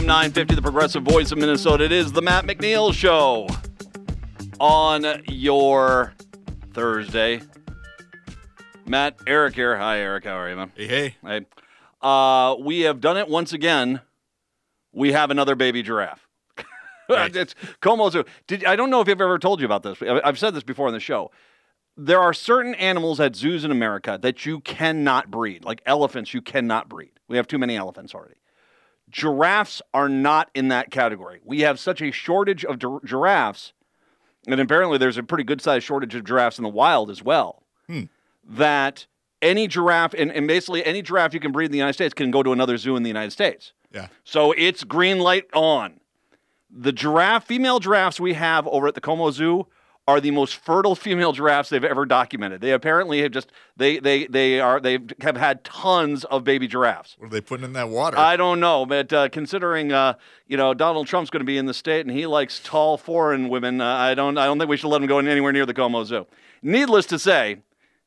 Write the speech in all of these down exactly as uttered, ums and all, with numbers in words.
nine fifty, the progressive voice of Minnesota. It is the Matt McNeil Show on your Thursday. Matt, Eric here. Hi, Eric. How are you, man? Hey, hey. Hey. Uh, we have done it once again. We have another baby giraffe. Right. It's Como Zoo. Did I don't know if I've ever told you about this. I've said this before on the show. There are certain animals at zoos in America that you cannot breed. Like elephants, you cannot breed. We have too many elephants already. Giraffes are not in that category. We have such a shortage of gi- giraffes, and apparently there's a pretty good-sized shortage of giraffes in the wild as well, Hmm. that any giraffe, and, and basically any giraffe you can breed in the United States can go to another zoo in the United States. Yeah. So it's green light on. The giraffe, female giraffes we have over at the Como Zoo are the most fertile female giraffes they've ever documented. They apparently have just they they they are they have had tons of baby giraffes. What are they putting in that water? I don't know, but uh, considering uh, you know Donald Trump's going to be in the state and he likes tall foreign women, uh, I don't I don't think we should let him go anywhere near the Como Zoo. Needless to say.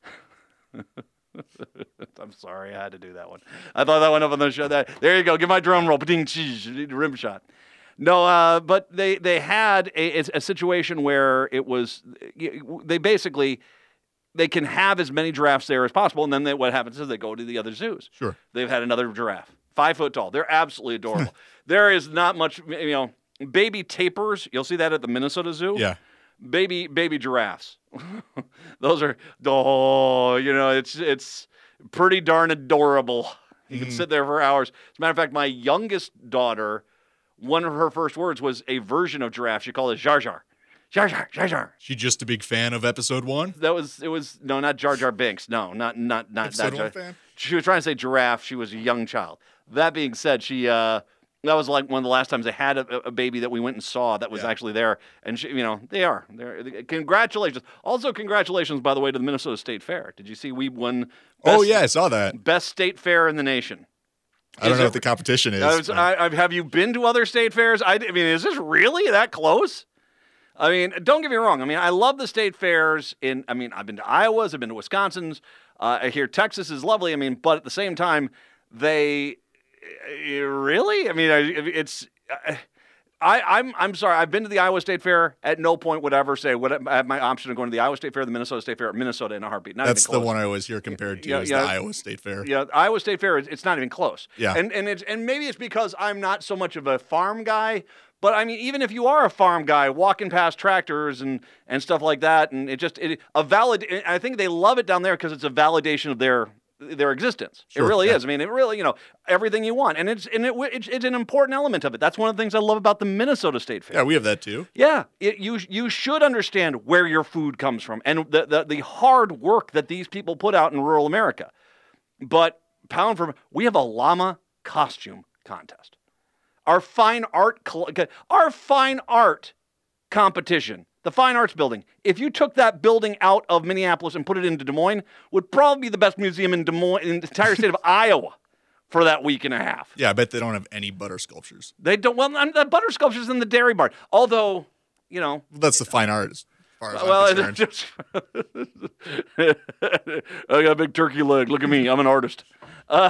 I'm sorry, I had to do that one. I thought that one up on the show. That there you go. Give my drum roll. Ding, rim shot. No, uh, but they they had a, a situation where it was they basically they can have as many giraffes there as possible, and then they, what happens is they go to the other zoos. Sure. They've had another giraffe, five foot tall. They're absolutely adorable. There is not much, you know, baby tapirs. You'll see that at the Minnesota Zoo. Yeah. Baby baby giraffes. Those are oh, you know, it's it's pretty darn adorable. You can Mm. sit there for hours. As a matter of fact, my youngest daughter, one of her first words was a version of giraffe. She called it Jar Jar. Jar Jar, Jar Jar. She just a big fan of episode one? That was it was no, not Jar Jar Binks. No, not not not Episode that one Jar. fan? She was trying to say giraffe. She was a young child. That being said, she uh that was like one of the last times they had a, a baby that we went and saw that was Yeah. actually there. And, she, you know, they are. They're, congratulations. Also, congratulations, by the way, to the Minnesota State Fair. Did you see we won best, Oh, yeah, I saw that. best state fair in the nation? I don't Is know it- what the competition is. I was, but- I, I, have you been to other state fairs? I, I mean, is this really that close? I mean, don't get me wrong. I mean, I love the state fairs. In, I mean, I've been to Iowa's. I've been to Wisconsin's. Uh, I hear Texas is lovely. I mean, but at the same time, they uh, really. I mean, I, it's. Uh, I, I'm I'm sorry. I've been to the Iowa State Fair. At no point would I ever say would I have my option of going to the Iowa State Fair, the Minnesota State Fair, or Minnesota in a heartbeat. Not That's even the close. one I always hear compared to Yeah, is yeah. the Iowa State Fair. Yeah, Iowa State Fair, it's not even close. Yeah. And and it's and maybe it's because I'm not so much of a farm guy, but I mean, even if you are a farm guy, walking past tractors and, and stuff like that, and it just it a valid. I think they love it down there because it's a validation of their their existence. Sure, it really yeah. is. I mean, it really you know everything you want, and it's and it, it's it's an important element of it. That's one of the things I love about the Minnesota State Fair. Yeah, we have that too. Yeah, it, you you should understand where your food comes from and the, the the hard work that these people put out in rural America. But pound for we have a llama costume contest. Our fine art cl- our fine art competition, the Fine Arts Building. If you took that building out of Minneapolis and put it into Des Moines, would probably be the best museum in Des Moines in the entire state of Iowa for that week and a half. Yeah, I bet they don't have any butter sculptures. They don't. Well, the butter sculptures in the Dairy Barn. Although, you know. That's the fine art as far as Well, I'm it's concerned. just I got a big turkey leg. Look at me. I'm an artist. Uh,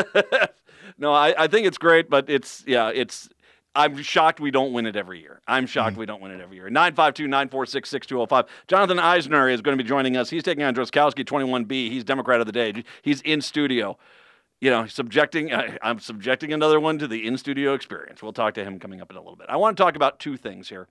no, I, I think it's great, but it's, yeah, it's, I'm shocked we don't win it every year. I'm shocked Mm. we don't win it every year. nine five two, nine four six, six two zero five. Jonathan Eisner is going to be joining us. He's taking on Droskowski, twenty-one B. He's Democrat of the Day. He's in studio. You know, subjecting, I, I'm subjecting another one to the in-studio experience. We'll talk to him coming up in a little bit. I want to talk about two things here.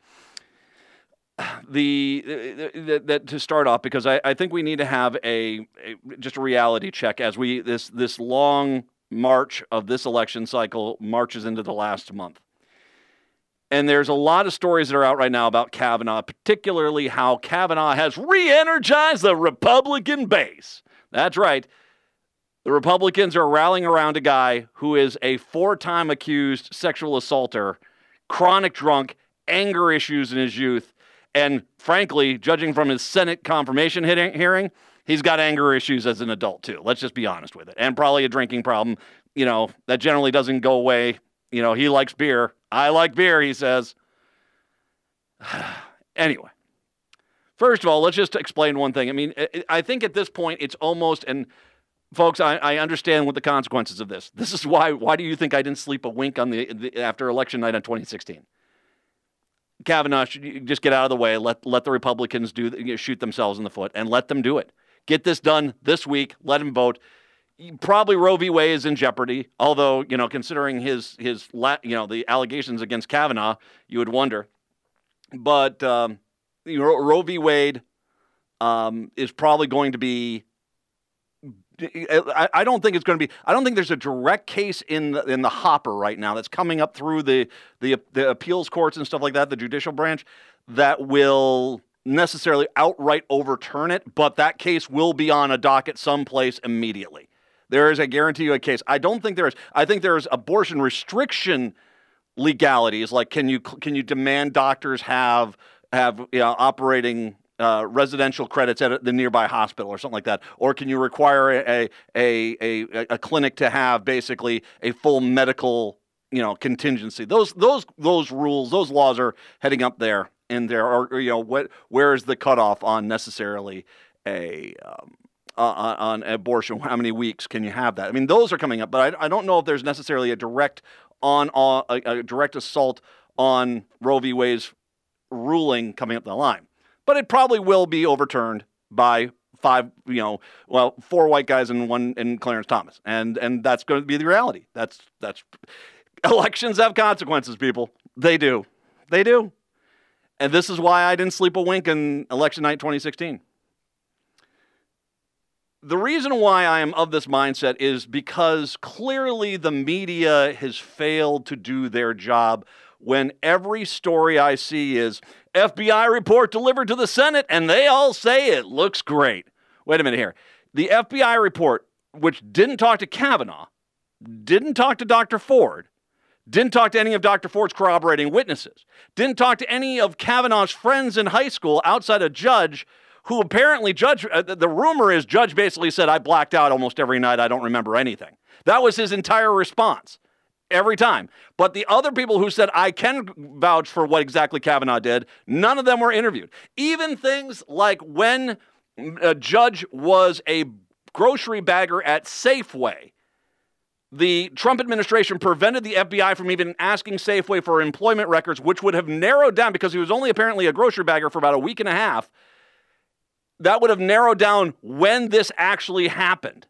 The, the, the, the to start off, because I, I think we need to have a, a just a reality check as we this this long march of this election cycle marches into the last month. And there's a lot of stories that are out right now about Kavanaugh, particularly how Kavanaugh has re-energized the Republican base. That's right. The Republicans are rallying around a guy who is a four-time accused sexual assaulter, chronic drunk, anger issues in his youth, and frankly, judging from his Senate confirmation hearing, he's got anger issues as an adult too. Let's just be honest with it. And probably a drinking problem, you know, that generally doesn't go away. You know, he likes beer. I like beer, he says. Anyway, first of all, let's just explain one thing. I mean, I think at this point, it's almost, and folks, I, I understand what the consequences of this. This is why. Why do you think I didn't sleep a wink on the, the after election night on twenty sixteen? Kavanaugh should just get out of the way. Let let the Republicans do you know, shoot themselves in the foot and let them do it. Get this done this week. Let him vote. Probably Roe v. Wade is in jeopardy. Although you know, considering his his you know the allegations against Kavanaugh, you would wonder. But um, you know, Roe v. Wade um, is probably going to be. I, I don't think it's going to be. I don't think there's a direct case in the, in the hopper right now that's coming up through the, the the appeals courts and stuff like that, the judicial branch, that will necessarily outright overturn it. But that case will be on a docket someplace immediately. There is, I guarantee you, a case. I don't think there is. I think there is abortion restriction legalities, like can you can you demand doctors have have you know, operating. Uh, residential credits at the nearby hospital or something like that, or can you require a a a, a clinic to have basically a full medical you know contingency? Those those those rules, those laws are heading up there in there. Or, or you know what? Where is the cutoff on necessarily a um, uh, on abortion? How many weeks can you have that? I mean, those are coming up, but I, I don't know if there's necessarily a direct on, on a, a direct assault on Roe v. Wade's ruling coming up the line. But it probably will be overturned by five, you know, well, four white guys and one and Clarence Thomas, and and that's going to be the reality. That's that's elections have consequences, people. They do, they do, and this is why I didn't sleep a wink in election night twenty sixteen. The reason why I am of this mindset is because clearly the media has failed to do their job. When every story I see is F B I report delivered to the Senate and they all say it looks great. Wait a minute here. The F B I report, which didn't talk to Kavanaugh, didn't talk to Doctor Ford, didn't talk to any of Doctor Ford's corroborating witnesses, didn't talk to any of Kavanaugh's friends in high school outside a judge who apparently Judge, uh, the rumor is Judge basically said, I blacked out almost every night. I don't remember anything. That was his entire response. Every time. But the other people who said, I can vouch for what exactly Kavanaugh did, none of them were interviewed. Even things like when a judge was a grocery bagger at Safeway, the Trump administration prevented the F B I from even asking Safeway for employment records, which would have narrowed down, because he was only apparently a grocery bagger for about a week and a half, that would have narrowed down when this actually happened.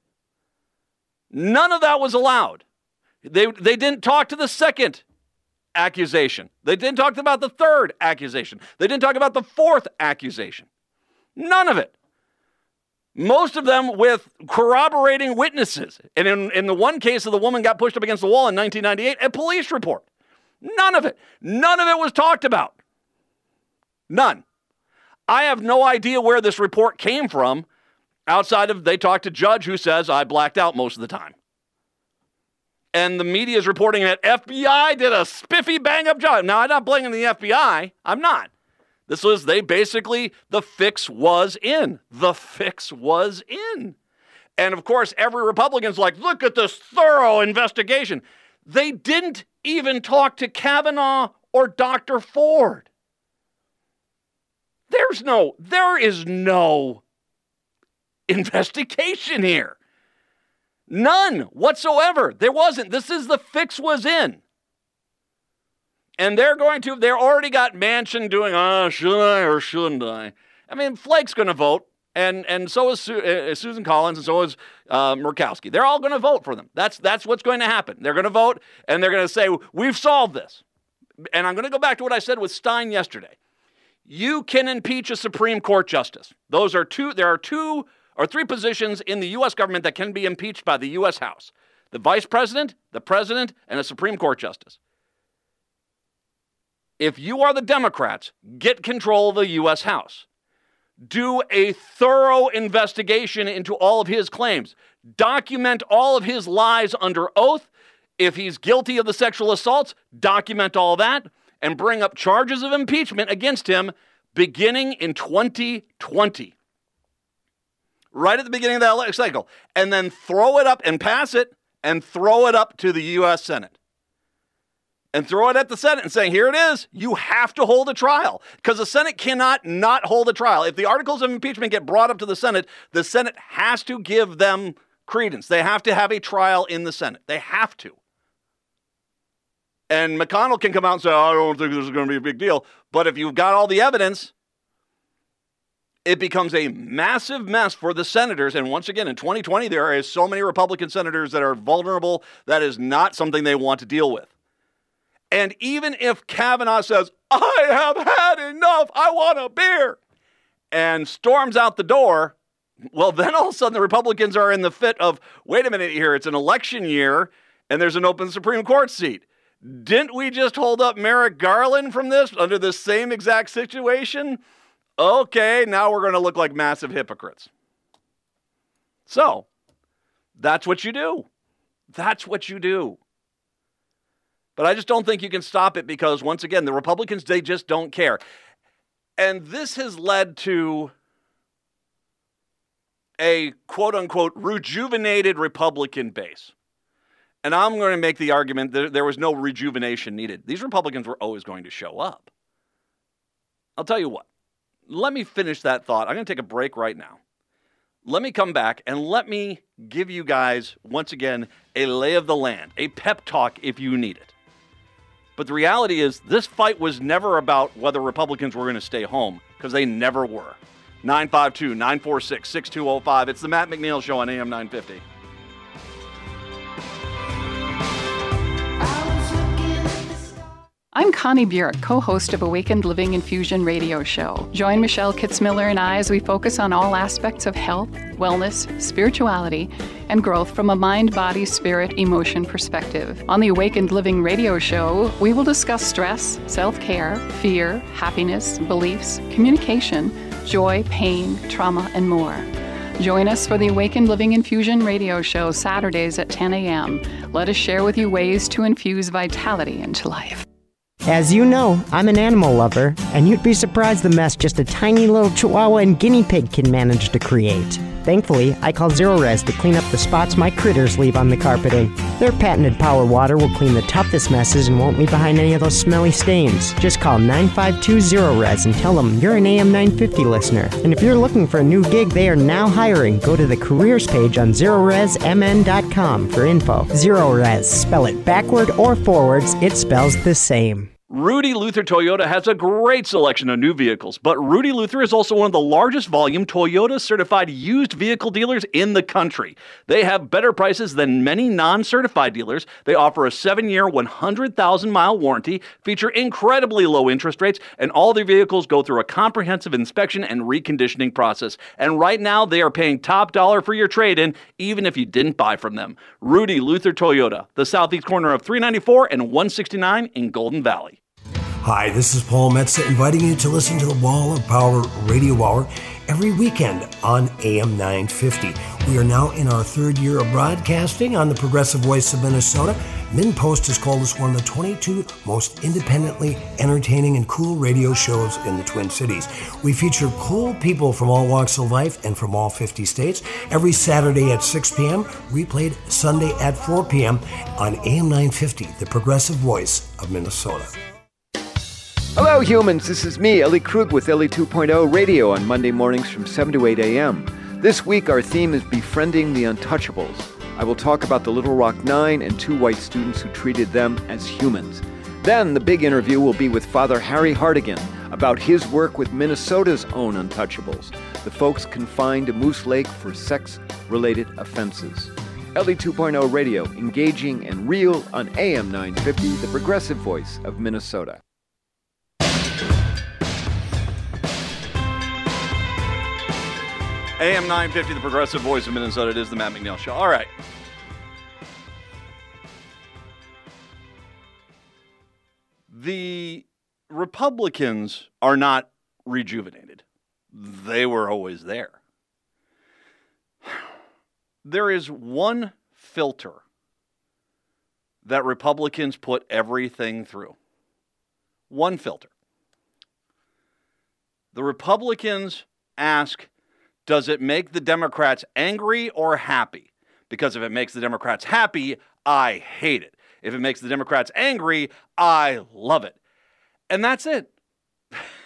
None of that was allowed. They they didn't talk to the second accusation. They didn't talk about the third accusation. They didn't talk about the fourth accusation. None of it. Most of them with corroborating witnesses. And in, in the one case of the woman got pushed up against the wall in nineteen ninety-eight, a police report. None of it. None of it was talked about. None. I have no idea where this report came from outside of they talked to Judge who says I blacked out most of the time. And the media is reporting that F B I did a spiffy bang-up job. Now, I'm not blaming the F B I. I'm not. This was, they basically, the fix was in. The fix was in. And, of course, every Republican's like, look at this thorough investigation. They didn't even talk to Kavanaugh or Doctor Ford. There's no, there is no investigation here. None whatsoever. There wasn't. This is the fix was in. And they're going to, they're already got Manchin doing, ah, oh, should I or shouldn't I? I mean, Flake's going to vote, and and so is Su- uh, Susan Collins, and so is uh, Murkowski. They're all going to vote for them. That's, that's what's going to happen. They're going to vote, and they're going to say, we've solved this. And I'm going to go back to what I said with Stein yesterday. You can impeach a Supreme Court justice. Those are two, there are two or three positions in the U S government that can be impeached by the U S House. The vice president, the president, and a Supreme Court justice. If you are the Democrats, get control of the U S House. Do a thorough investigation into all of his claims. Document all of his lies under oath. If he's guilty of the sexual assaults, document all that and bring up charges of impeachment against him beginning in twenty twenty. Right at the beginning of that election cycle, and then throw it up and pass it and throw it up to the U S Senate. And throw it at the Senate and saying, here it is, you have to hold a trial. Because the Senate cannot not hold a trial. If the articles of impeachment get brought up to the Senate, the Senate has to give them credence. They have to have a trial in the Senate. They have to. And McConnell can come out and say, oh, I don't think this is going to be a big deal. But if you've got all the evidence, it becomes a massive mess for the senators. And once again, in twenty twenty, there are so many Republican senators that are vulnerable. That is not something they want to deal with. And even if Kavanaugh says, I have had enough, I want a beer, and storms out the door, well, then all of a sudden the Republicans are in the fit of, wait a minute here, it's an election year, and there's an open Supreme Court seat. Didn't we just hold up Merrick Garland from this under the same exact situation? Okay, now we're going to look like massive hypocrites. So, that's what you do. That's what you do. But I just don't think you can stop it because, once again, the Republicans, they just don't care. And this has led to a quote-unquote rejuvenated Republican base. And I'm going to make the argument that there was no rejuvenation needed. These Republicans were always going to show up. I'll tell you what. Let me finish that thought. I'm going to take a break right now. Let me come back and let me give you guys, once again, a lay of the land, a pep talk if you need it. But the reality is this fight was never about whether Republicans were going to stay home, because they never were. nine five two, nine four six, six two zero five. It's the Matt McNeil Show on A M nine fifty. I'm Connie Bjork, co-host of Awakened Living Infusion radio show. Join Michelle Kitzmiller and I as we focus on all aspects of health, wellness, spirituality, and growth from a mind, body, spirit, emotion perspective. On the Awakened Living radio show, we will discuss stress, self-care, fear, happiness, beliefs, communication, joy, pain, trauma, and more. Join us for the Awakened Living Infusion radio show Saturdays at ten a.m. Let us share with you ways to infuse vitality into life. As you know, I'm an animal lover, and you'd be surprised the mess just a tiny little chihuahua and guinea pig can manage to create. Thankfully, I call Zero Res to clean up the spots my critters leave on the carpeting. Their patented power water will clean the toughest messes and won't leave behind any of those smelly stains. Just call nine five two zero res and tell them you're an A M nine fifty listener. And if you're looking for a new gig, they are now hiring. Go to the careers page on zero res m n dot com for info. Zero Res, spell it backward or forwards, it spells the same. Rudy Luther Toyota has a great selection of new vehicles, but Rudy Luther is also one of the largest volume Toyota certified used vehicle dealers in the country. They have better prices than many non-certified dealers. They offer a seven-year, one hundred thousand mile warranty, feature incredibly low interest rates, and all their vehicles go through a comprehensive inspection and reconditioning process. And right now, they are paying top dollar for your trade-in, even if you didn't buy from them. Rudy Luther Toyota, the southeast corner of three ninety-four and one sixty-nine in Golden Valley. Hi, this is Paul Metza inviting you to listen to the Wall of Power Radio Hour every weekend on A M nine fifty. We are now in our third year of broadcasting on the Progressive Voice of Minnesota. MinnPost has called us one of the twenty-two most independently entertaining and cool radio shows in the Twin Cities. We feature cool people from all walks of life and from all fifty states every Saturday at six p.m., replayed Sunday at four p.m. on A M nine fifty, the Progressive Voice of Minnesota. Hello, humans. This is me, Ellie Krug, with Ellie two point oh Radio on Monday mornings from seven to eight a.m. This week, our theme is Befriending the Untouchables. I will talk about the Little Rock Nine and two white students who treated them as humans. Then, the big interview will be with Father Harry Hartigan about his work with Minnesota's own Untouchables, the folks confined to Moose Lake for sex-related offenses. Ellie two point oh Radio, engaging and real on A M nine fifty, the Progressive Voice of Minnesota. A M nine fifty, the Progressive Voice of Minnesota. It is the Matt McNeil Show. All right. The Republicans are not rejuvenated. They were always there. There is one filter that Republicans put everything through. One filter. The Republicans ask, does it make the Democrats angry or happy? Because if it makes the Democrats happy, I hate it. If it makes the Democrats angry, I love it. And that's it.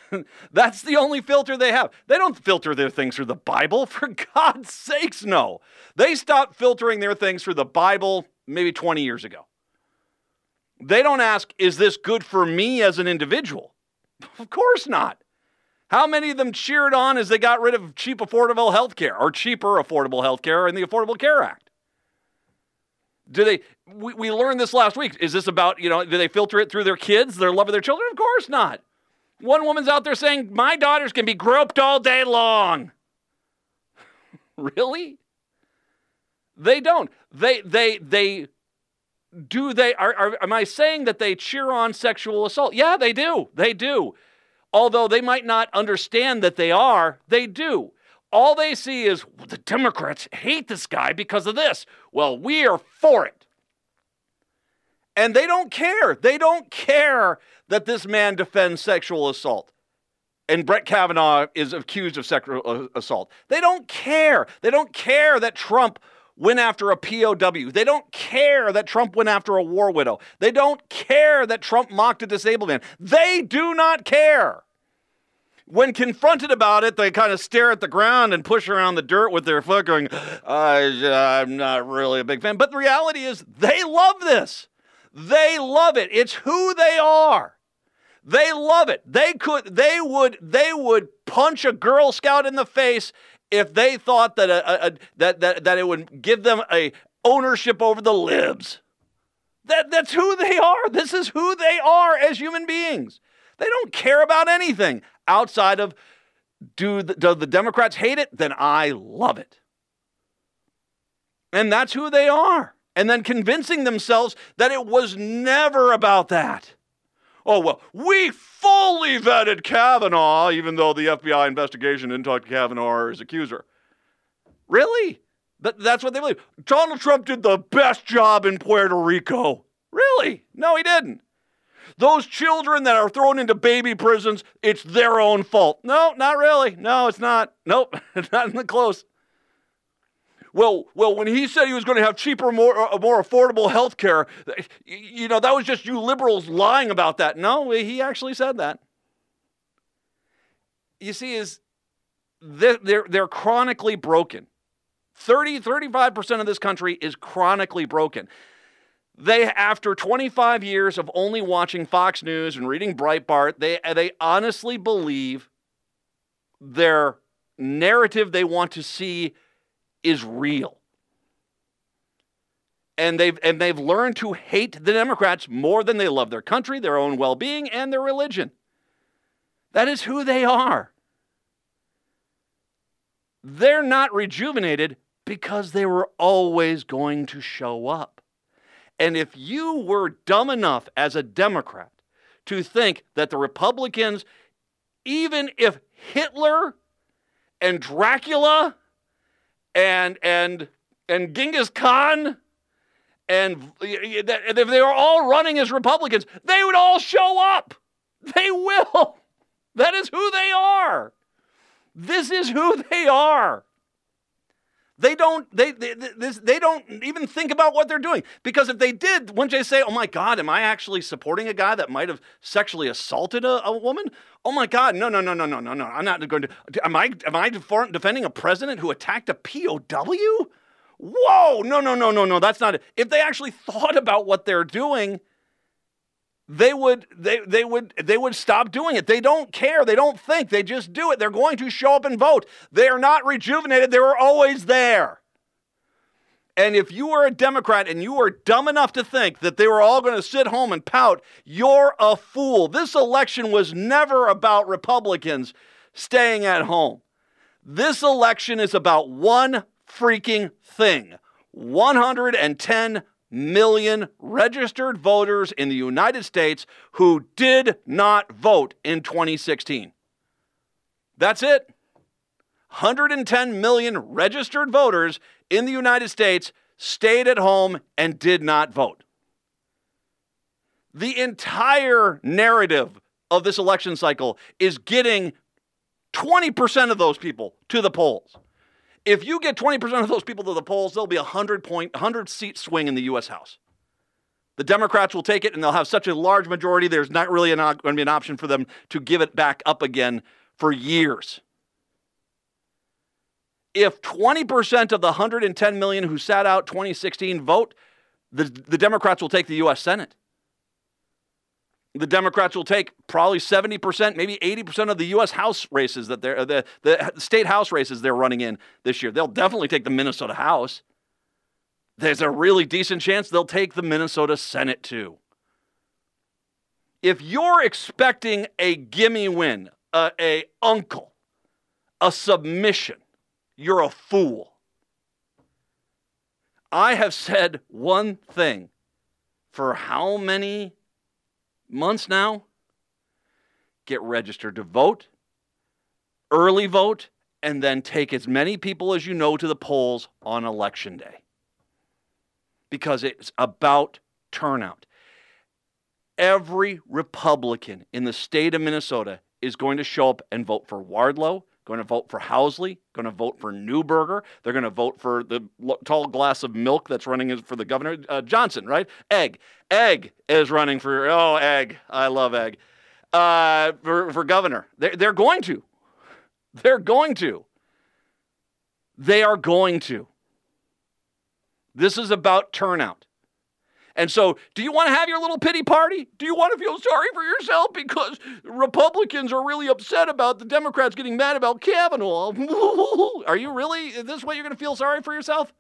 That's the only filter they have. They don't filter their things through the Bible. For God's sakes, no. They stopped filtering their things through the Bible maybe twenty years ago. They don't ask, is this good for me as an individual? Of course not. How many of them cheered on as they got rid of cheap, affordable health care or cheaper, affordable health care in the Affordable Care Act? Do they, we, we learned this last week. Is this about, you know, do they filter it through their kids, their love of their children? Of course not. One woman's out there saying, my daughters can be groped all day long. Really? They don't. They, they, they, do they, are, are, am I saying that they cheer on sexual assault? Yeah, they do. They do. Although they might not understand that they are, they do. All they see is, well, the Democrats hate this guy because of this. Well, we are for it. And they don't care. They don't care that this man defends sexual assault. And Brett Kavanaugh is accused of sexual assault. They don't care. They don't care that Trump went after a P O W. They don't care that Trump went after a war widow. They don't care that Trump mocked a disabled man. They do not care. When confronted about it, they kind of stare at the ground and push around the dirt with their foot going, I, I'm not really a big fan. But the reality is they love this. They love it. It's who they are. They love it. They could, they would, they would punch a Girl Scout in the face if they thought that a, a, that that that it would give them a ownership over the libs. That that's who they are. This is who they are as human beings. They don't care about anything outside of do the, do the Democrats hate it? Then I love it. And that's who they are. And then convincing themselves that it was never about that. Oh, well, we fully vetted Kavanaugh, even though the F B I investigation didn't talk to Kavanaugh or his accuser. Really? That, that's what they believe. Donald Trump did the best job in Puerto Rico. Really? No, he didn't. Those children that are thrown into baby prisons, it's their own fault. No, not really. No, it's not. Nope, not even close. Well, well, when he said he was going to have cheaper, more, uh, more affordable health care, you know, that was just you liberals lying about that. No, he actually said that. You see, is they're, they're, they're chronically broken. thirty, thirty-five percent of this country is chronically broken. They, after twenty-five years of only watching Fox News and reading Breitbart, they, they honestly believe their narrative they want to see is real. And they've and they've learned to hate the Democrats more than they love their country, their own well-being, and their religion. That is who they are. They're not rejuvenated because they were always going to show up. And if you were dumb enough as a Democrat to think that the Republicans, even if Hitler and Dracula and and and Genghis Khan and if they were all running as Republicans, they would all show up. They will. That is who they are. This is who they are. They don't they they, this, they don't even think about what they're doing. Because if they did, wouldn't they say, oh my God, am I actually supporting a guy that might have sexually assaulted a, a woman? Oh my God, no, no, no, no, no, no, no. I'm not going to, am I, am I defending a president who attacked a P O W? Whoa, no, no, no, no, no, that's not it. If they actually thought about what they're doing, they would they they would they would stop doing it. They don't care. They don't think. They just do it. They're going to show up and vote. They are not rejuvenated. They were always there. And if you are a Democrat and you are dumb enough to think that they were all going to sit home and pout, you're a fool. This election was never about Republicans staying at home. This election is about one freaking thing. one hundred ten million registered voters in the United States who did not vote in twenty sixteen. That's it. one hundred ten million registered voters in the United States stayed at home and did not vote. The entire narrative of this election cycle is getting twenty percent of those people to the polls. If you get twenty percent of those people to the polls, there'll be a one hundred point, one hundred seat swing in the U S House. The Democrats will take it, and they'll have such a large majority, there's not really an, going to be an option for them to give it back up again for years. If twenty percent of the one hundred ten million who sat out twenty sixteen vote, the, the Democrats will take the U S Senate. The Democrats will take probably seventy percent, maybe eighty percent of the U S House races that they're, the, the state House races they're running in this year. They'll definitely take the Minnesota House. There's a really decent chance they'll take the Minnesota Senate too. If you're expecting a gimme win, a, a uncle, a submission, you're a fool. I have said one thing for how many months now? Get registered to vote, early vote, and then take as many people as you know to the polls on election day. Because it's about turnout. Every Republican in the state of Minnesota is going to show up and vote for Wardlow, going to vote for Housley, going to vote for Newberger. They're going to vote for the tall glass of milk that's running for the governor, uh, Johnson, right? Egg. Egg is running for, oh, Egg. I love Egg. Uh, for, for governor. They're, they're going to. They're going to. They are going to. This is about turnout. And so, do you want to have your little pity party? Do you want to feel sorry for yourself because Republicans are really upset about the Democrats getting mad about Kavanaugh? Are you really? Is this what you're going to feel sorry for yourself?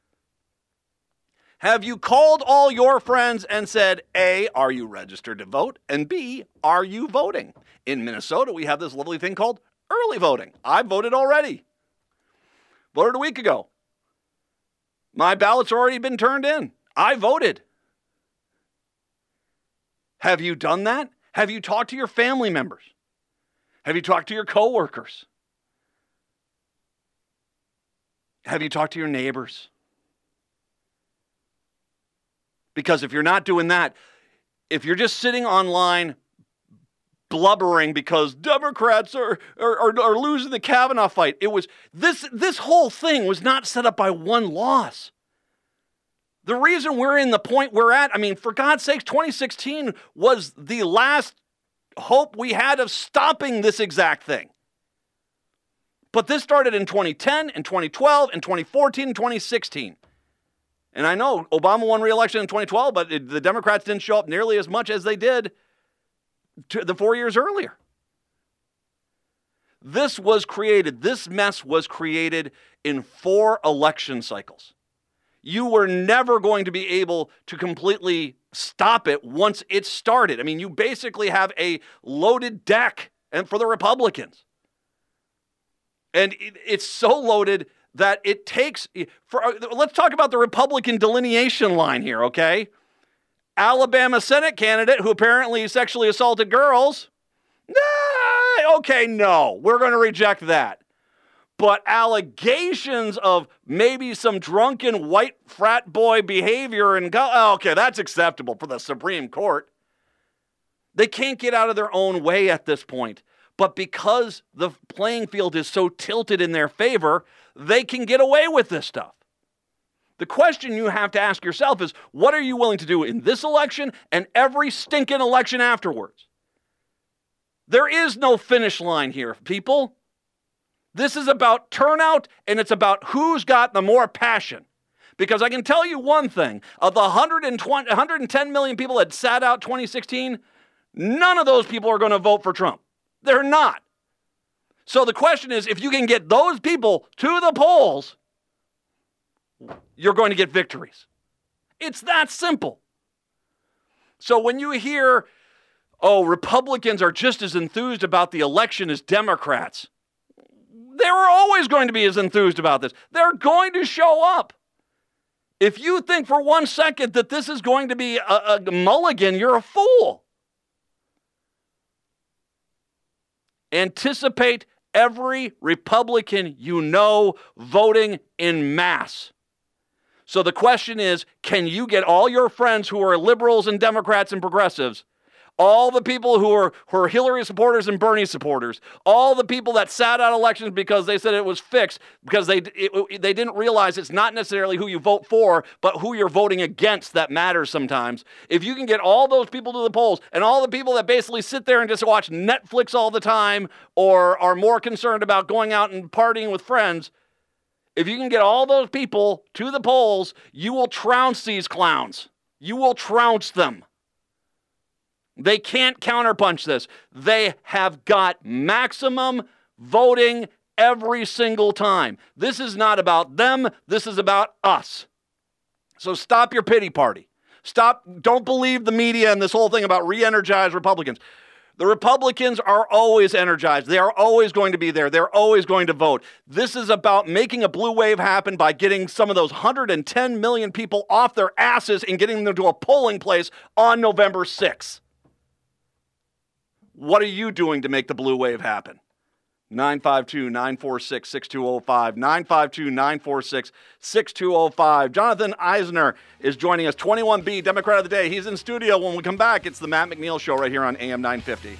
Have you called all your friends and said, A, are you registered to vote? And B, are you voting? In Minnesota, we have this lovely thing called early voting. I voted already. Voted a week ago. My ballot's already been turned in. I voted. Have you done that? Have you talked to your family members? Have you talked to your coworkers? Have you talked to your neighbors? Because if you're not doing that, if you're just sitting online blubbering because Democrats are, are, are, are losing the Kavanaugh fight. It was this, this whole thing was not set up by one loss. The reason we're in the point we're at, I mean, for God's sakes, twenty sixteen was the last hope we had of stopping this exact thing. But this started in twenty ten, and twenty twelve, and twenty fourteen, and twenty sixteen. And I know Obama won re-election in twenty twelve, but it, the Democrats didn't show up nearly as much as they did to the four years earlier. This was created, this mess was created in four election cycles. You were never going to be able to completely stop it once it started. I mean, you basically have a loaded deck and for the Republicans. And it, it's so loaded that it takes, for, let's talk about the Republican delineation line here, okay? Alabama Senate candidate who apparently sexually assaulted girls. Nah, okay, no, we're going to reject that. But allegations of maybe some drunken white frat boy behavior and go, okay, that's acceptable for the Supreme Court. They can't get out of their own way at this point. But because the playing field is so tilted in their favor, they can get away with this stuff. The question you have to ask yourself is, what are you willing to do in this election and every stinking election afterwards? There is no finish line here, people. This is about turnout, and it's about who's got the more passion. Because I can tell you one thing, of the one hundred twenty, one hundred ten million people that sat out twenty sixteen, none of those people are going to vote for Trump. They're not. So the question is, if you can get those people to the polls, you're going to get victories. It's that simple. So when you hear, oh, Republicans are just as enthused about the election as Democrats, they were always going to be as enthused about this. They're going to show up. If you think for one second that this is going to be a, a mulligan, you're a fool. Anticipate every Republican you know voting en masse. So the question is, can you get all your friends who are liberals and Democrats and progressives all the people who are, who are Hillary supporters and Bernie supporters, all the people that sat out elections because they said it was fixed, because they it, they didn't realize it's not necessarily who you vote for, but who you're voting against that matters sometimes. If you can get all those people to the polls, and all the people that basically sit there and just watch Netflix all the time, or are more concerned about going out and partying with friends, if you can get all those people to the polls, you will trounce these clowns. You will trounce them. They can't counterpunch this. They have got maximum voting every single time. This is not about them. This is about us. So stop your pity party. Stop. Don't believe the media and this whole thing about re-energize Republicans. The Republicans are always energized. They are always going to be there. They're always going to vote. This is about making a blue wave happen by getting some of those one hundred ten million people off their asses and getting them to a polling place on November sixth. What are you doing to make the blue wave happen? nine five two, nine four six, six two zero five, nine five two, nine four six, six two zero five. Jonathan Eisner is joining us, twenty-one B, Democrat of the Day. He's in studio. When we come back, it's the Matt McNeil Show right here on A M nine fifty.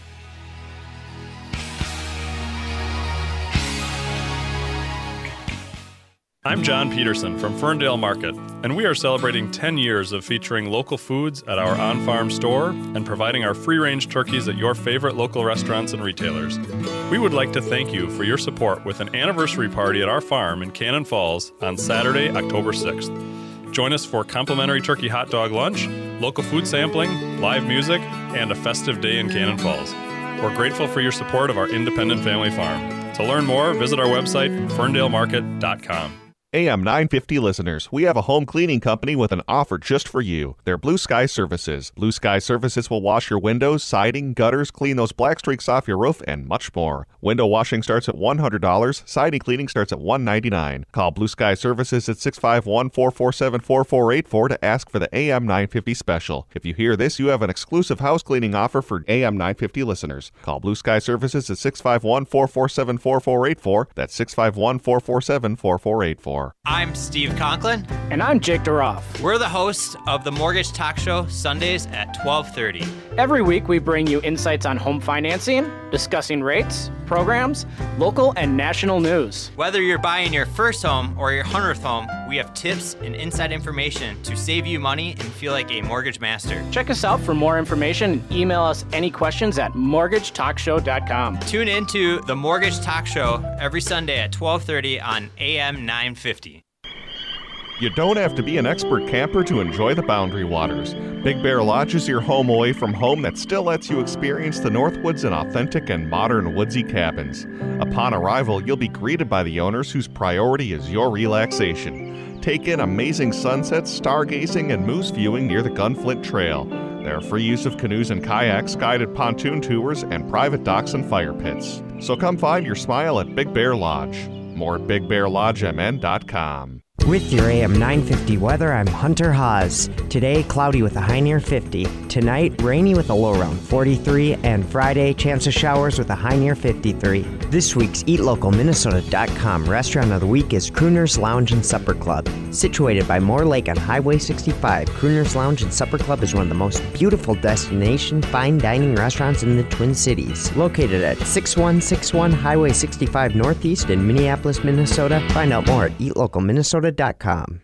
I'm John Peterson from Ferndale Market, and we are celebrating ten years of featuring local foods at our on-farm store and providing our free-range turkeys at your favorite local restaurants and retailers. We would like to thank you for your support with an anniversary party at our farm in Cannon Falls on Saturday, October sixth. Join us for complimentary turkey hot dog lunch, local food sampling, live music, and a festive day in Cannon Falls. We're grateful for your support of our independent family farm. To learn more, visit our website, ferndale market dot com. A M nine fifty listeners, we have a home cleaning company with an offer just for you. They're Blue Sky Services. Blue Sky Services will wash your windows, siding, gutters, clean those black streaks off your roof, and much more. Window washing starts at one hundred dollars. Siding cleaning starts at one hundred ninety-nine dollars. Call Blue Sky Services at six five one, four four seven, four four eight four to ask for the A M nine fifty special. If you hear this, you have an exclusive house cleaning offer for A M nine fifty listeners. Call Blue Sky Services at six five one, four four seven, four four eight four. That's six five one, four four seven, four four eight four. I'm Steve Conklin. And I'm Jake DeRoff. We're the hosts of the Mortgage Talk Show, Sundays at twelve thirty. Every week we bring you insights on home financing, discussing rates, programs, local and national news. Whether you're buying your first home or your hundredth home, we have tips and inside information to save you money and feel like a mortgage master. Check us out for more information and email us any questions at mortgage talk show dot com. Tune into the Mortgage Talk Show every Sunday at twelve thirty on A M nine fifty. You don't have to be an expert camper to enjoy the Boundary Waters. Big Bear Lodge is your home away from home that still lets you experience the Northwoods in authentic and modern woodsy cabins. Upon arrival, you'll be greeted by the owners whose priority is your relaxation. Take in amazing sunsets, stargazing, and moose viewing near the Gunflint Trail. There are free use of canoes and kayaks, guided pontoon tours, and private docks and fire pits. So come find your smile at Big Bear Lodge. More at big bear lodge m n dot com. With your A M nine fifty weather, I'm Hunter Haas. Today, cloudy with a high near fifty. Tonight, rainy with a low around forty-three. And Friday, chance of showers with a high near fifty-three. This week's eat local minnesota dot com restaurant of the week is Crooner's Lounge and Supper Club. Situated by Moore Lake on Highway sixty-five, Crooner's Lounge and Supper Club is one of the most beautiful destination fine dining restaurants in the Twin Cities. Located at sixty-one sixty-one Highway sixty-five Northeast in Minneapolis, Minnesota. Find out more at eat local minnesota dot com.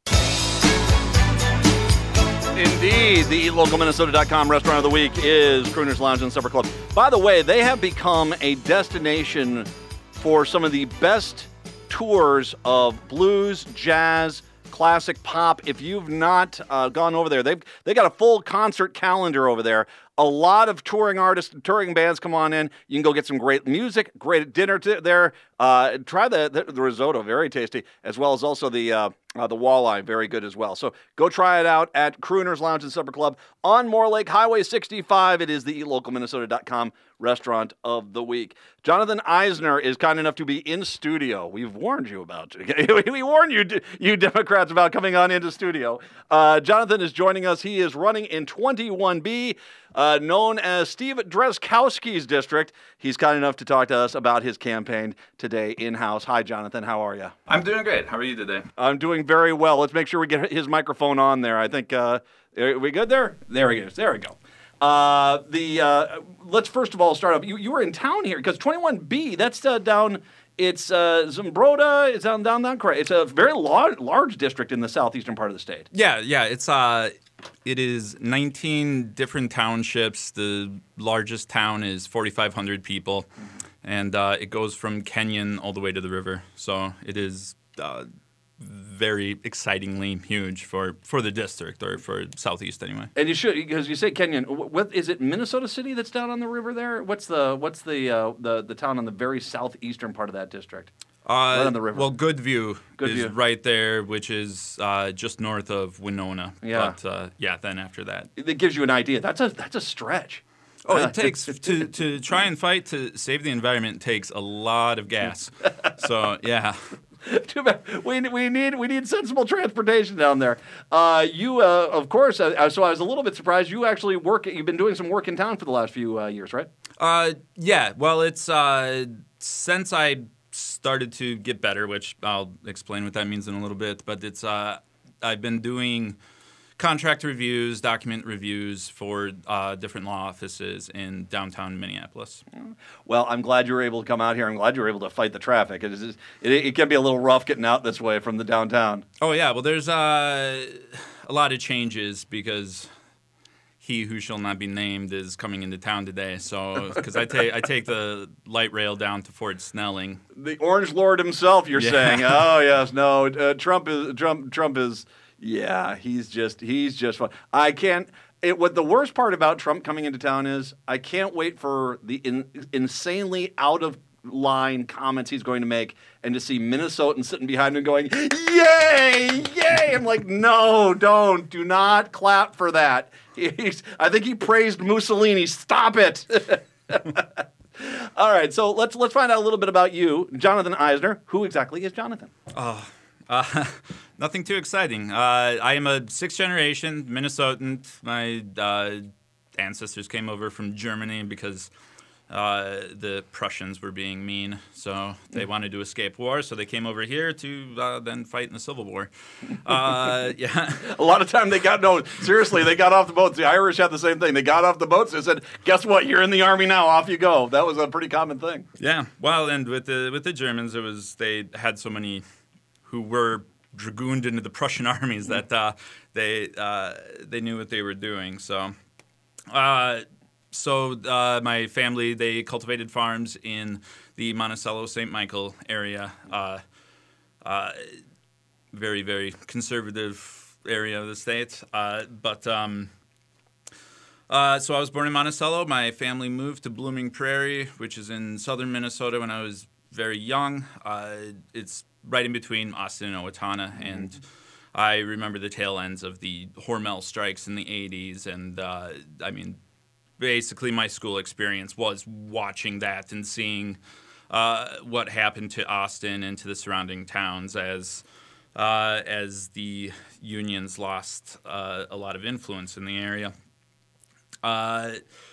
Indeed, the eat local minnesota dot com restaurant of the week is Crooner's Lounge and Supper Club. By the way, they have become a destination for some of the best tours of blues, jazz, classic pop. If you've not uh, gone over there, they've they got a full concert calendar over there. A lot of touring artists, touring bands come on in. You can go get some great music, great dinner t- there. Uh, try the, the the risotto, very tasty, as well as also the uh, uh, the walleye, very good as well. So go try it out at Crooner's Lounge and Supper Club on Moore Lake, Highway sixty-five. It is the eat local minnesota dot com restaurant of the week. Jonathan Eisner is kind enough to be in studio. We've warned you about it. We warned you, you Democrats, about coming on into studio. Uh, Jonathan is joining us. He is running in twenty-one B. Uh, known as Steve Drazkowski's district. He's kind enough to talk to us about his campaign today in-house. Hi, Jonathan. How are you? I'm doing great. How are you today? I'm doing very well. Let's make sure we get his microphone on there. I think, uh, are we good there? There he is. There we go. Uh, the uh, let's first of all start off. You you were in town here because twenty-one B. That's uh, down. It's uh, Zumbrota. It's down down down. Correct. It's a very large large district in the southeastern part of the state. Yeah, yeah. It's uh, it is nineteen different townships. The largest town is forty-five hundred people, mm-hmm. and uh, it goes from Kenyon all the way to the river. So it is uh, very excitingly huge for, for the district or for Southeast anyway. And you should, because you say Kenyon. What is it? Minnesota City that's down on the river there? What's the what's the uh, the the town on the very southeastern part of that district? Uh, right on the river. Well, Goodview Good is view. right there, which is uh, just north of Winona. Yeah. But uh, yeah, then after that, it gives you an idea. That's a that's a stretch. Oh, it takes to to try and fight to save the environment takes a lot of gas. So yeah. Too bad. We we need we need sensible transportation down there. Uh, you uh, of course. Uh, so I was a little bit surprised. You actually work. You've been doing some work in town for the last few uh, years, right? Uh, yeah. Well, it's uh, since I started to get better, which I'll explain what that means in a little bit. But it's uh, I've been doing contract reviews, document reviews for uh, different law offices in downtown Minneapolis. Well, I'm glad you were able to come out here. I'm glad you were able to fight the traffic. It, is, it, it can be a little rough getting out this way from the downtown. Oh, yeah. Well, there's uh, a lot of changes because he who shall not be named is coming into town today. So, because I take I take the light rail down to Fort Snelling. The Orange Lord himself, you're yeah. saying? Oh, yes. No, uh, Trump is Trump. Trump is. Yeah, he's just he's just fun. I can't. It, what the worst part about Trump coming into town is I can't wait for the in, insanely out of line comments he's going to make and to see Minnesotans sitting behind him going, "Yay, yay!" I'm like, no, don't, do not clap for that. He's, I think he praised Mussolini. Stop it. All right, so let's let's find out a little bit about you, Jonathan Eisner. Who exactly is Jonathan? Oh. Uh, nothing too exciting. Uh, I am a sixth generation Minnesotan. My uh, ancestors came over from Germany because uh, the Prussians were being mean, so they wanted to escape war. So they came over here to uh, then fight in the Civil War. Uh, yeah, a lot of time they got no. Seriously, they got off the boats. The Irish had the same thing. They got off the boats and said, "Guess what? You're in the army now. Off you go." That was a pretty common thing. Yeah. Well, and with the with the Germans, it was they had so many who were dragooned into the Prussian armies that uh, they uh, they knew what they were doing. So, uh, so uh, my family, they cultivated farms in the Monticello, Saint Michael area. Uh, uh, very, very conservative area of the state. Uh, but um, uh, so I was born in Monticello. My family moved to Blooming Prairie, which is in southern Minnesota, when I was very young. Uh, it's right in between Austin and Owatonna, and mm-hmm. I remember the tail ends of the Hormel strikes in the eighties, and uh, I mean, basically my school experience was watching that and seeing uh, what happened to Austin and to the surrounding towns as uh, as the unions lost uh, a lot of influence in the area. Uh,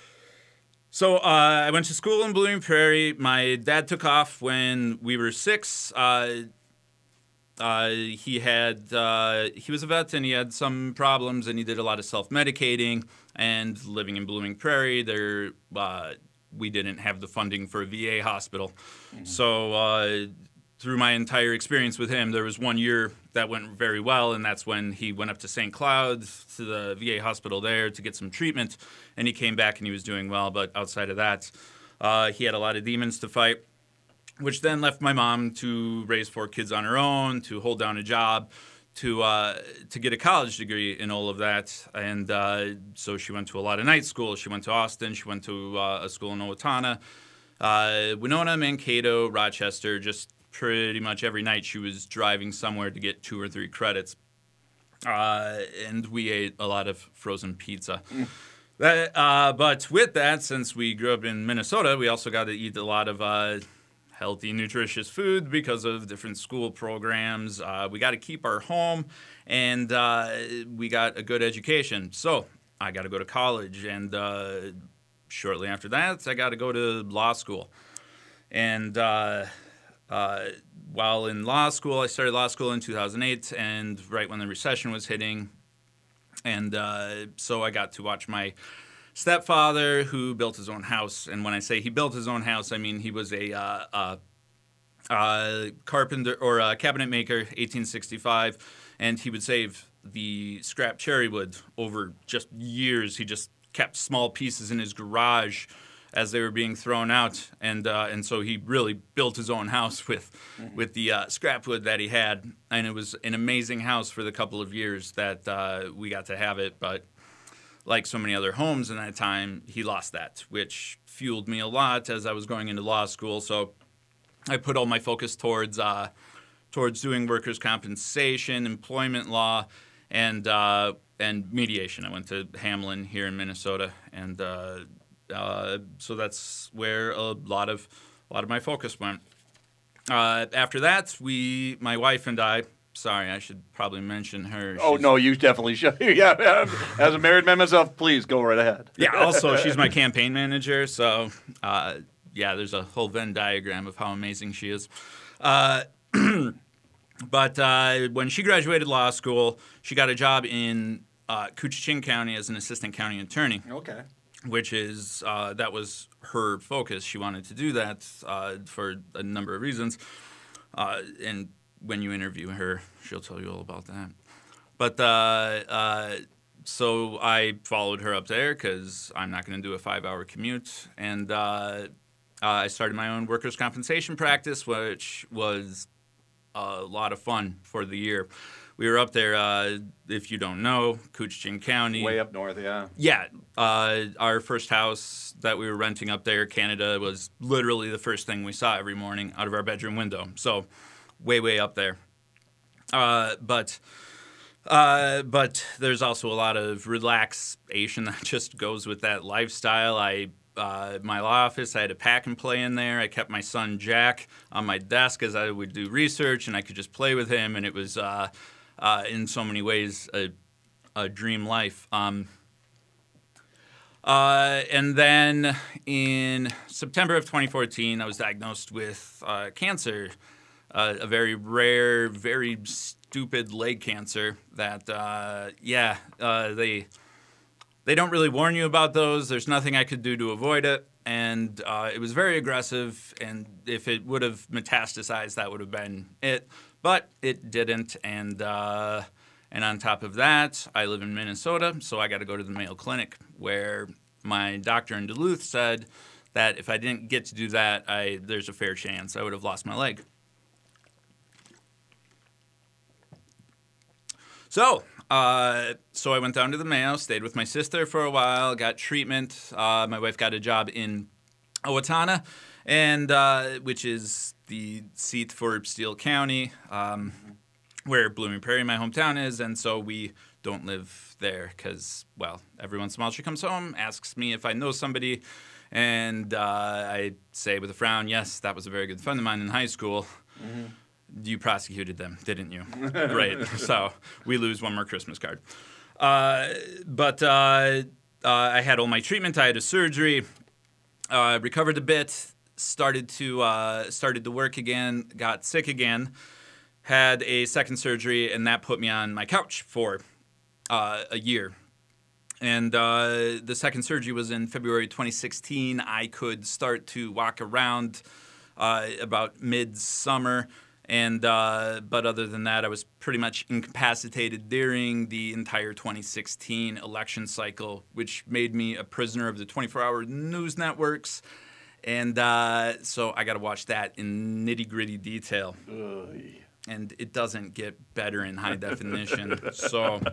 So uh, I went to school in Blooming Prairie. My dad took off when we were six. Uh, uh, he had uh, he was a vet and he had some problems and he did a lot of self-medicating. And living in Blooming Prairie, there uh, we didn't have the funding for a V A hospital. Mm-hmm. So uh, through my entire experience with him, there was one year that went very well, and that's when he went up to Saint Cloud to the V A hospital there to get some treatment, and he came back and he was doing well. But outside of that, uh, he had a lot of demons to fight, which then left my mom to raise four kids on her own, to hold down a job, to uh, to get a college degree in all of that. And uh, so she went to a lot of night schools. She went to Austin. She went to uh, a school in Owatonna, uh, Winona, Mankato, Rochester, just pretty much every night she was driving somewhere to get two or three credits. Uh, and we ate a lot of frozen pizza. Mm. That, uh, but with that, since we grew up in Minnesota, we also got to eat a lot of uh, healthy, nutritious food because of different school programs. Uh, we got to keep our home, and uh, we got a good education. So I got to go to college, and uh, shortly after that, I got to go to law school. And uh, uh, while in law school, I started law school in two thousand eight, and right when the recession was hitting. And uh, so I got to watch my stepfather who built his own house. And when I say he built his own house, I mean he was a uh, uh, uh, carpenter or a cabinet maker, eighteen sixty-five, and he would save the scrap cherry wood over just years. He just kept small pieces in his garage as they were being thrown out, and uh, and so he really built his own house with mm-hmm. with the uh, scrap wood that he had, and it was an amazing house for the couple of years that uh, we got to have it. But like so many other homes in that time, he lost that, which fueled me a lot as I was going into law school. So I put all my focus towards uh, towards doing workers' compensation, employment law, and uh, and mediation. I went to Hamlin here in Minnesota, and uh, uh, so that's where a lot of a lot of my focus went. Uh, after that, we, my wife and I. Sorry, I should probably mention her. Oh she's, no, you definitely should. Yeah, as a married man myself, please go right ahead. Yeah. Also, she's my campaign manager, so uh, yeah, there's a whole Venn diagram of how amazing she is. Uh, But uh, when she graduated law school, she got a job in uh, Koochiching County as an assistant county attorney. Okay. Which is, uh, that was her focus. She wanted to do that uh, for a number of reasons. Uh, and when you interview her, she'll tell you all about that. But uh, uh, so I followed her up there because I'm not going to do a five-hour commute. And uh, uh, I started my own workers' compensation practice, which was a lot of fun for the year. We were up there, uh, if you don't know, Koochiching County. Way up north, yeah. Yeah. Uh, our first house that we were renting up there, Canada, was literally the first thing we saw every morning out of our bedroom window. So way, way up there. Uh, but uh, but there's also a lot of relaxation that just goes with that lifestyle. I Uh, my law office, I had a pack and play in there. I kept my son Jack on my desk as I would do research, and I could just play with him, and it was, uh, uh, in so many ways, a, a dream life. Um, uh, and then in September of twenty fourteen, I was diagnosed with uh, cancer, uh, a very rare, very stupid leg cancer that, uh, yeah, uh, they... They don't really warn you about those. There's nothing I could do to avoid it. And uh, it was very aggressive. And if it would have metastasized, that would have been it. But it didn't. And uh, and on top of that, I live in Minnesota, so I got to go to the Mayo Clinic, where my doctor in Duluth said that if I didn't get to do that, I there's a fair chance I would have lost my leg. So... Uh, so I went down to the Mayo, stayed with my sister for a while, got treatment. Uh, my wife got a job in Owatonna, and uh, which is the seat for Steele County, um, where Blooming Prairie, my hometown, is. And so we don't live there because, well, every once in a while she comes home, asks me if I know somebody, and uh, I say with a frown, yes, that was a very good friend of mine in high school. Mm-hmm. You prosecuted them, didn't you? Right. So we lose one more Christmas card. Uh, but uh, uh, I had all my treatment. I had a surgery. Uh, recovered a bit. Started to uh, started to work again. Got sick again. Had a second surgery, and that put me on my couch for uh, a year. And uh, the second surgery was in February twenty sixteen. I could start to walk around uh, about midsummer. And uh, but other than that, I was pretty much incapacitated during the entire twenty sixteen election cycle, which made me a prisoner of the twenty-four hour news networks. And uh, so I got to watch that in nitty-gritty detail. Ugh. And it doesn't get better in high definition. So...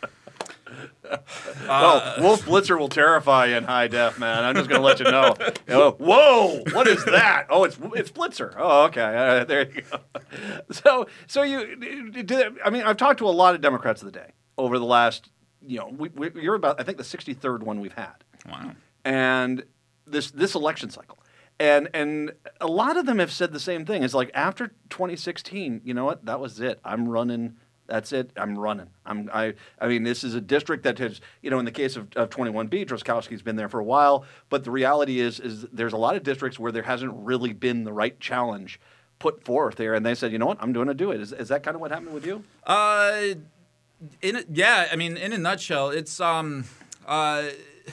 Uh, well, Wolf Blitzer will terrify you in high def, man. I'm just going to let you know. You know. Whoa, what is that? Oh, it's it's Blitzer. Oh, okay. Uh, there you go. So, so you did. I mean, I've talked to a lot of Democrats of the day over the last. You know, we, we, you're about I think the sixty-third one we've had. Wow. And this this election cycle, and and a lot of them have said the same thing. It's like after twenty sixteen, you know what? That was it. I'm running. That's it. I'm running. I'm. I. I mean, this is a district that has, you know, in the case of, of twenty-one B, Droskowski's been there for a while. But the reality is, is there's a lot of districts where there hasn't really been the right challenge put forth there, and they said, you know what, I'm going to do it. Is is that kind of what happened with you? Uh, in a, yeah. I mean, in a nutshell, it's um, uh,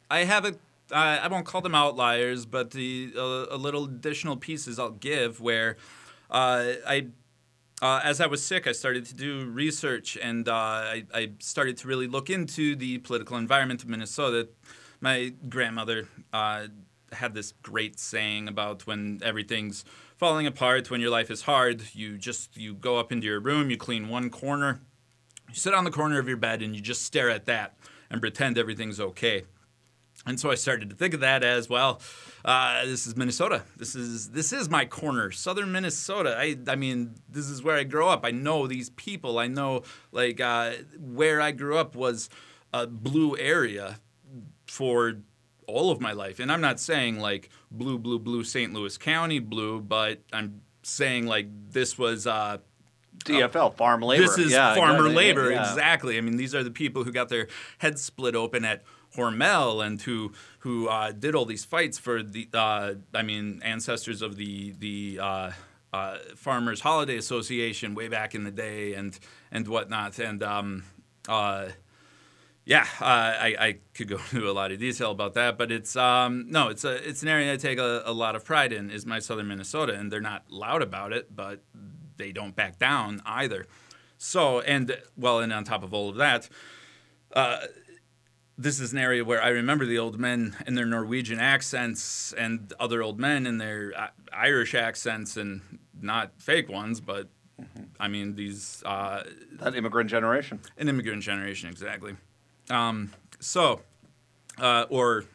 I have a, uh, I won't call them outliers, but the uh, a little additional pieces I'll give where uh, I, uh, as I was sick, I started to do research, and uh, I, I started to really look into the political environment of Minnesota. My grandmother uh, had this great saying about when everything's falling apart, when your life is hard, you just you go up into your room, you clean one corner, you sit on the corner of your bed, and you just stare at that and pretend everything's okay. And so I started to think of that as, well, uh, this is Minnesota. This is this is my corner, southern Minnesota. I I mean, this is where I grew up. I know these people. I know, like, uh, where I grew up was a blue area for all of my life. And I'm not saying, like, blue, blue, blue Saint Louis County blue, but I'm saying, like, this was uh, D F L, farm labor. This is yeah, farmer exactly. labor, yeah. exactly. I mean, these are the people who got their heads split open at Hormel and who who uh, did all these fights for the, uh, I mean, ancestors of the the uh, uh, Farmers Holiday Association way back in the day and and whatnot. And um, uh, yeah, uh, I, I could go into a lot of detail about that, but it's um, no, it's a it's an area I take a, a lot of pride in. Is my southern Minnesota, and they're not loud about it, but they don't back down either. So and well, and on top of all of that. Uh, This is an area where I remember the old men in their Norwegian accents and other old men in their uh, Irish accents, and not fake ones, but mm-hmm. I mean these uh, that immigrant generation, an immigrant generation, exactly. Um, so, uh, or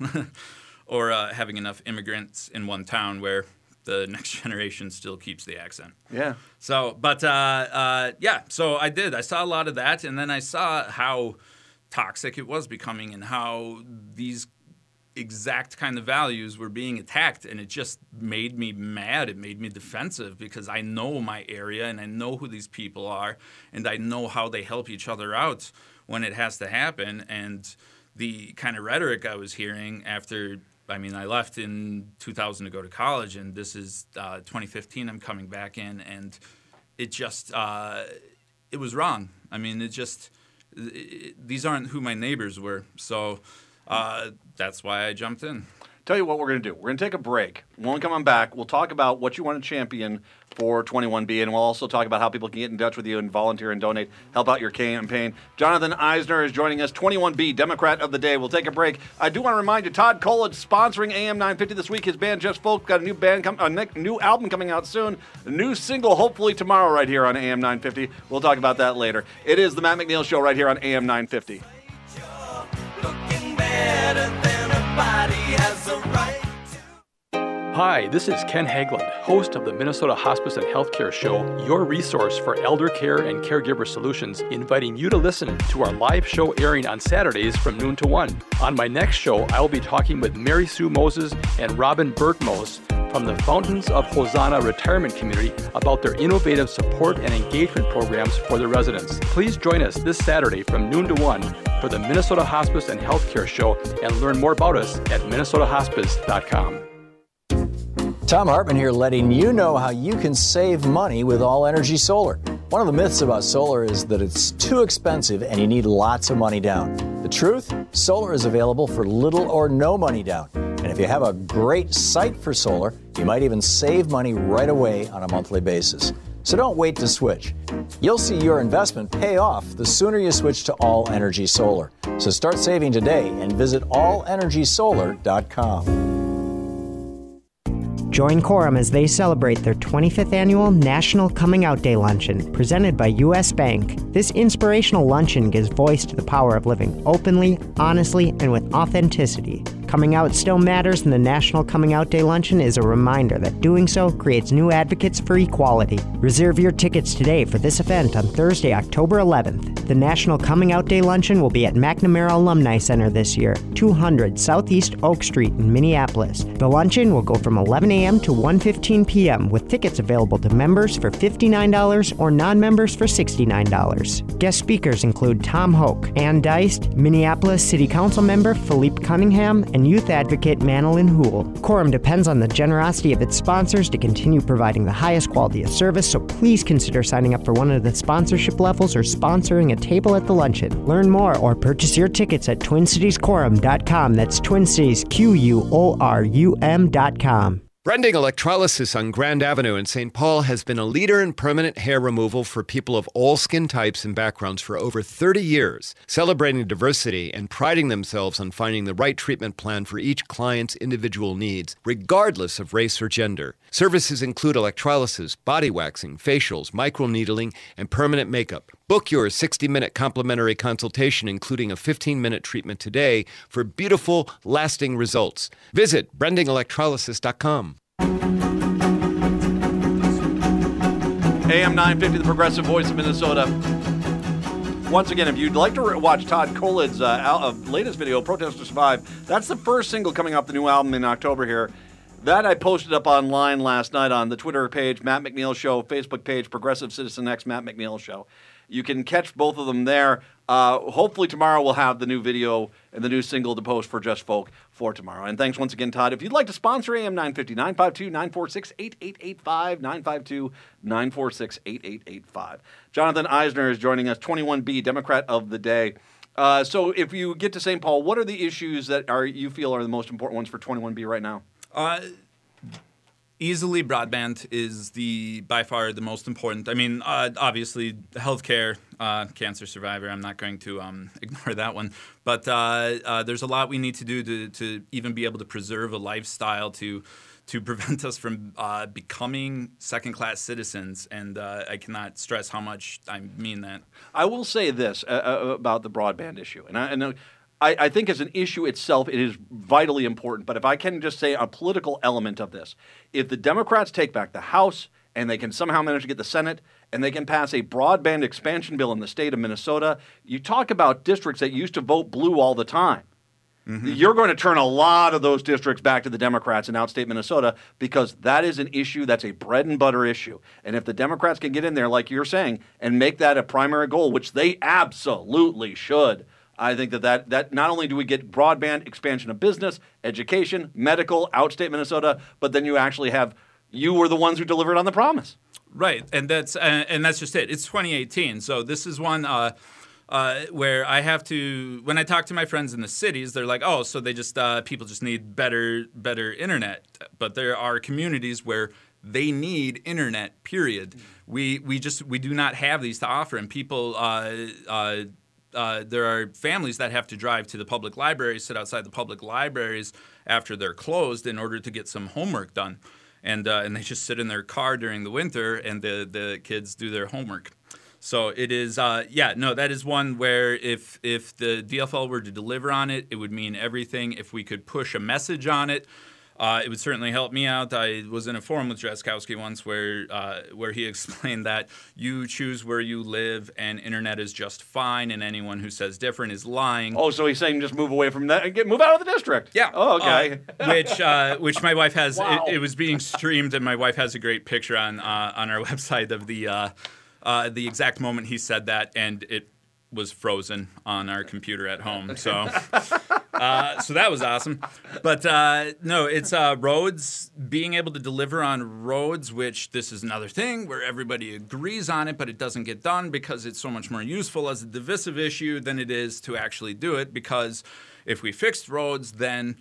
or uh, having enough immigrants in one town where the next generation still keeps the accent. Yeah. So, but uh, uh, yeah, so I did. I saw a lot of that, and then I saw how toxic it was becoming and how these exact kind of values were being attacked, and it just made me mad. It made me defensive because I know my area and I know who these people are and I know how they help each other out when it has to happen. And the kind of rhetoric I was hearing after, I mean, I left in two thousand to go to college, and this is uh, twenty fifteen I'm coming back in, and it just, uh, it was wrong. I mean, it just... These aren't who my neighbors were, so uh, that's why I jumped in. Tell you what we're going to do. We're going to take a break. When we come on back, we'll talk about what you want to champion for twenty-one B, and we'll also talk about how people can get in touch with you and volunteer and donate, help out your campaign. Jonathan Eisner is joining us, twenty-one B, Democrat of the Day. We'll take a break. I do want to remind you, Todd Coledge sponsoring A M nine fifty this week. His band, Just Folk, got a new band, com- a new album coming out soon. A new single, hopefully tomorrow, right here on A M nine fifty. We'll talk about that later. It is the Matt McNeil Show right here on A M nine fifty. Hi, this is Ken Haglund, host of the Minnesota Hospice and Healthcare Show, your resource for elder care and caregiver solutions, inviting you to listen to our live show airing on Saturdays from noon to one. On my next show, I will be talking with Mary Sue Moses and Robin Bertmos from the Fountains of Hosanna Retirement Community about their innovative support and engagement programs for their residents. Please join us this Saturday from noon to one for the Minnesota Hospice and Healthcare Show and learn more about us at minnesota hospice dot com. Tom Hartman here, letting you know how you can save money with All Energy Solar. One of the myths about solar is that it's too expensive and you need lots of money down. The truth? Solar is available for little or no money down. And if you have a great site for solar, you might even save money right away on a monthly basis. So don't wait to switch. You'll see your investment pay off the sooner you switch to All Energy Solar. So start saving today and visit all energy solar dot com. Join Quorum as they celebrate their twenty-fifth annual National Coming Out Day Luncheon, presented by U S Bank. This inspirational luncheon gives voice to the power of living openly, honestly, and with authenticity. Coming out still matters, and the National Coming Out Day Luncheon is a reminder that doing so creates new advocates for equality. Reserve your tickets today for this event on Thursday, October eleventh. The National Coming Out Day Luncheon will be at McNamara Alumni Center this year, two hundred Southeast Oak Street in Minneapolis. The luncheon will go from eleven a.m. to one fifteen p.m. with tickets available to members for fifty-nine dollars or non-members for sixty-nine dollars. Guest speakers include Tom Hoke, Ann Deist, Minneapolis City Council member Philippe Cunningham, and and youth advocate Manolin Hool. Quorum depends on the generosity of its sponsors to continue providing the highest quality of service, so please consider signing up for one of the sponsorship levels or sponsoring a table at the luncheon. Learn more or purchase your tickets at twin cities quorum dot com. That's Twin Cities, Q U O R U M dot com. Brending Electrolysis on Grand Avenue in Saint Paul has been a leader in permanent hair removal for people of all skin types and backgrounds for over thirty years, celebrating diversity and priding themselves on finding the right treatment plan for each client's individual needs, regardless of race or gender. Services include electrolysis, body waxing, facials, microneedling, and permanent makeup. Book your sixty-minute complimentary consultation, including a fifteen-minute treatment today for beautiful, lasting results. Visit brending electrolysis dot com. A M nine fifty, the Progressive Voice of Minnesota. Once again, if you'd like to re- watch Todd Coled's uh, al- uh, latest video, Protest to Survive, that's the first single coming off the new album in October here. That I posted up online last night on the Twitter page, Matt McNeil Show, Facebook page, Progressive Citizen X, Matt McNeil Show. You can catch both of them there. Uh, hopefully tomorrow we'll have the new video and the new single to post for Just Folk for tomorrow. And thanks once again, Todd. If you'd like to sponsor A M nine fifty, nine five two, nine four six, eight eight eight five, nine five two, nine four six, eight eight eight five. Jonathan Eisner is joining us, twenty-one B, Democrat of the Day. Uh, so if you get to Saint Paul, what are the issues that are you feel are the most important ones for twenty-one B right now? Uh, easily broadband is the by far the most important. I mean, uh, obviously, healthcare, uh, cancer survivor, I'm not going to um, ignore that one. But uh, uh, there's a lot we need to do to, to even be able to preserve a lifestyle to to prevent us from uh, becoming second-class citizens. And uh, I cannot stress how much I mean that. I will say this uh, about the broadband issue. And I, and I, I think as an issue itself, it is vitally important. But if I can just say a political element of this, if the Democrats take back the House and they can somehow manage to get the Senate and they can pass a broadband expansion bill in the state of Minnesota, you talk about districts that used to vote blue all the time. Mm-hmm. You're going to turn a lot of those districts back to the Democrats in outstate Minnesota because that is an issue that's a bread and butter issue. And if the Democrats can get in there, like you're saying, and make that a primary goal, which they absolutely should, I think that, that that not only do we get broadband expansion of business, education, medical, outstate Minnesota, but then you actually have, you were the ones who delivered on the promise. Right, and that's uh, and that's just it. It's twenty eighteen, so this is one uh, uh, where I have to. When I talk to my friends in the cities, they're like, "Oh, so they just uh, people just need better better internet." But there are communities where they need internet. Period. We we just we do not have these to offer, and people. Uh, uh, Uh, there are families that have to drive to the public libraries, sit outside the public libraries after they're closed in order to get some homework done. And uh, and they just sit in their car during the winter and the, the kids do their homework. So it is, uh, yeah, no, that is one where if, if the D F L were to deliver on it, it would mean everything. If we could push a message on it, Uh, it would certainly help me out. I was in a forum with Drazkowski once where uh, where he explained that you choose where you live and internet is just fine, and anyone who says different is lying. Oh, so he's saying just move away from that and get move out of the district. Yeah. Oh, okay. Uh, which uh, which my wife has. Wow. It, it was being streamed, and my wife has a great picture on uh, on our website of the uh, uh, the exact moment he said that, and it was frozen on our computer at home. So. Uh, so that was awesome. But uh, no, it's uh, roads, being able to deliver on roads, which this is another thing where everybody agrees on it, but it doesn't get done because it's so much more useful as a divisive issue than it is to actually do it. Because if we fixed roads, then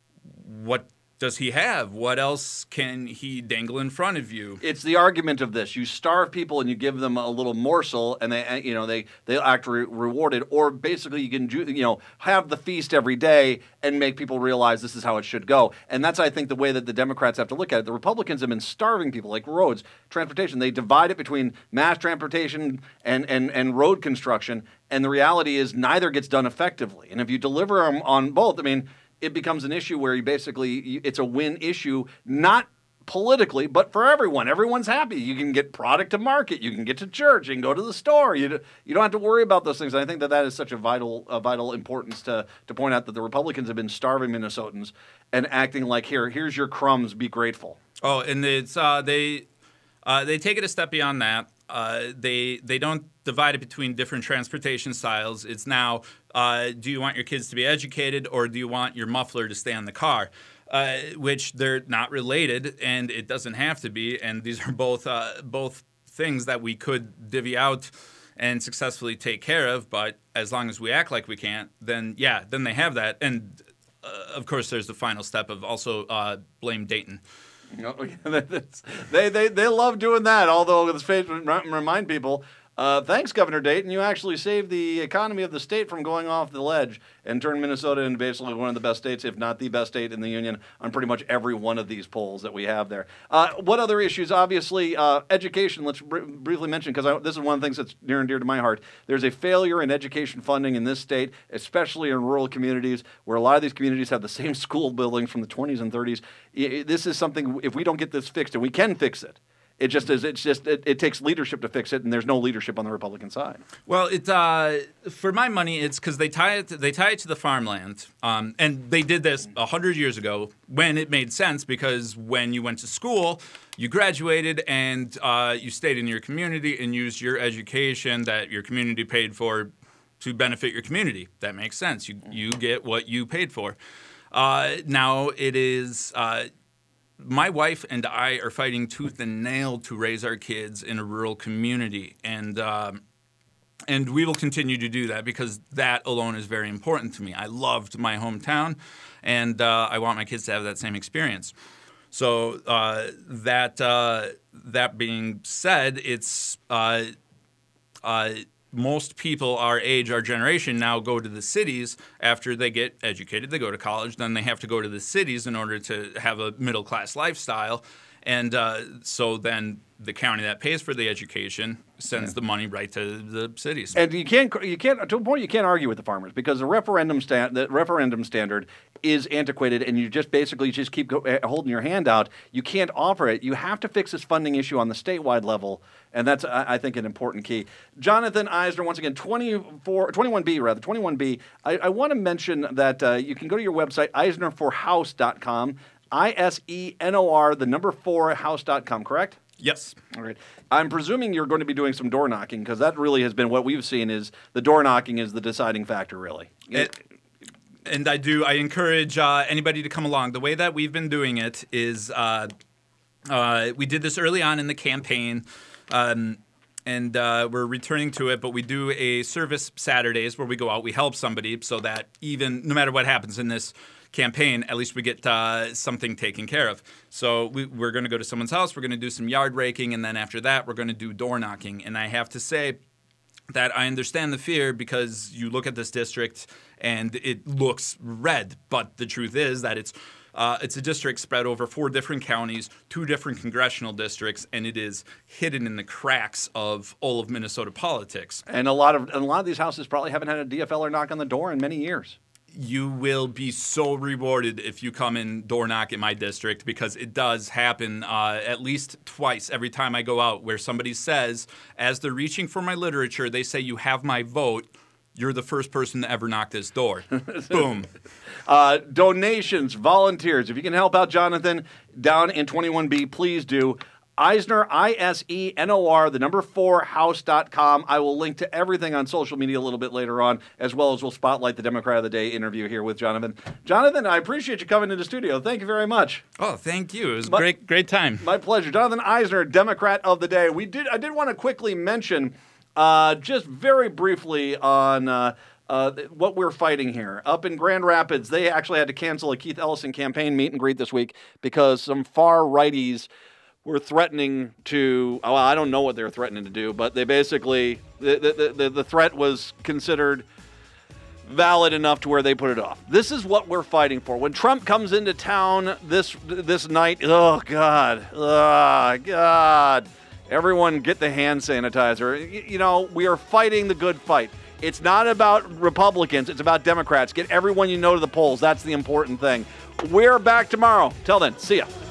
what does he have? What else can he dangle in front of you? It's the argument of this: you starve people and you give them a little morsel, and they, you know, they they act re- rewarded. Or basically, you can, you know, have the feast every day and make people realize this is how it should go. And that's, I think, the way that the Democrats have to look at it. The Republicans have been starving people, like roads, transportation. They divide it between mass transportation and and and road construction. And the reality is, neither gets done effectively. And if you deliver them on both, I mean, it becomes an issue where you basically, it's a win issue, not politically, but for everyone. Everyone's happy. You can get product to market. You can get to church. You can go to the store. You, you don't have to worry about those things. And I think that that is such a vital a vital importance to, to point out that the Republicans have been starving Minnesotans and acting like, here, here's your crumbs, be grateful. Oh, and it's uh, they uh, they take it a step beyond that. Uh, they they don't divide it between different transportation styles. It's now Uh, do you want your kids to be educated, or do you want your muffler to stay in the car? Uh, which they're not related, and it doesn't have to be. And these are both uh, both things that we could divvy out and successfully take care of. But as long as we act like we can't, then yeah, then they have that. And uh, of course, there's the final step of also uh, blame Dayton. they, they they love doing that. Although let's remind people. Uh, thanks, Governor Dayton. You actually saved the economy of the state from going off the ledge and turned Minnesota into basically one of the best states, if not the best state in the union, on pretty much every one of these polls that we have there. Uh, what other issues? Obviously, uh, education. Let's br- briefly mention, because this is one of the things that's near and dear to my heart. There's a failure in education funding in this state, especially in rural communities, where a lot of these communities have the same school buildings from the twenties and thirties. I, this is something, if we don't get this fixed, and we can fix it, It just is. It's just it, it takes leadership to fix it, and there's no leadership on the Republican side. Well, it uh, for my money, it's because they tie it. To, they tie it to the farmland, um, and they did this a hundred years ago when it made sense. Because when you went to school, you graduated and uh, you stayed in your community and used your education that your community paid for to benefit your community. That makes sense. You you get what you paid for. Uh, now it is. Uh, My wife and I are fighting tooth and nail to raise our kids in a rural community, and um, and we will continue to do that because that alone is very important to me. I loved my hometown, and uh, I want my kids to have that same experience. So uh, that uh, that being said, it's uh, uh, most people our age, our generation, now go to the cities after they get educated. They go to college, then they have to go to the cities in order to have a middle-class lifestyle. And uh, so then the county that pays for the education sends the money right to the cities. And you can't, you can't, to a point, you can't argue with the farmers because the referendum sta- the referendum standard is antiquated, and you just basically just keep go- holding your hand out. You can't offer it. You have to fix this funding issue on the statewide level, and that's, I, I think, an important key. Jonathan Eisner, once again, twenty-four, twenty-one B, rather, twenty-one B. I, I want to mention that uh, you can go to your website, eisner for house dot com. I S E N O R, the number four, house dot com, correct? Yes. All right. I'm presuming you're going to be doing some door knocking because that really has been what we've seen is the door knocking is the deciding factor, really. It, and I do. I encourage uh, anybody to come along. The way that we've been doing it is uh, uh, we did this early on in the campaign. Um, And uh, we're returning to it, but we do a service Saturdays where we go out, we help somebody so that even no matter what happens in this campaign, at least we get uh, something taken care of. So we, we're going to go to someone's house, we're going to do some yard raking, and then after that, we're going to do door knocking. And I have to say that I understand the fear because you look at this district and it looks red, but the truth is that it's Uh, it's a district spread over four different counties, two different congressional districts, and it is hidden in the cracks of all of Minnesota politics. And a lot of and a lot of these houses probably haven't had a D F L er knock on the door in many years. You will be so rewarded if you come and door knock in my district because it does happen uh, at least twice every time I go out where somebody says, as they're reaching for my literature, they say, "You have my vote. You're the first person to ever knock this door." Boom. Uh, donations, volunteers. If you can help out Jonathan down in twenty-one B, please do. Eisner, I S E N O R, the number four, house dot com. I will link to everything on social media a little bit later on, as well as we'll spotlight the Democrat of the Day interview here with Jonathan. Jonathan, I appreciate you coming into the studio. Thank you very much. Oh, thank you. It was a my, great, great time. My pleasure. Jonathan Eisner, Democrat of the Day. We did. I did want to quickly mention, uh, just very briefly on uh, Uh, what we're fighting here. Up in Grand Rapids, they actually had to cancel a Keith Ellison campaign meet and greet this week because some far righties were threatening to, oh, I don't know what they were threatening to do, but they basically, the, the, the, the threat was considered valid enough to where they put it off. This is what we're fighting for. When Trump comes into town this this night, oh, God, oh, God, everyone get the hand sanitizer. You, you know, we are fighting the good fight. It's not about Republicans. It's about Democrats. Get everyone you know to the polls. That's the important thing. We're back tomorrow. Till then, see ya.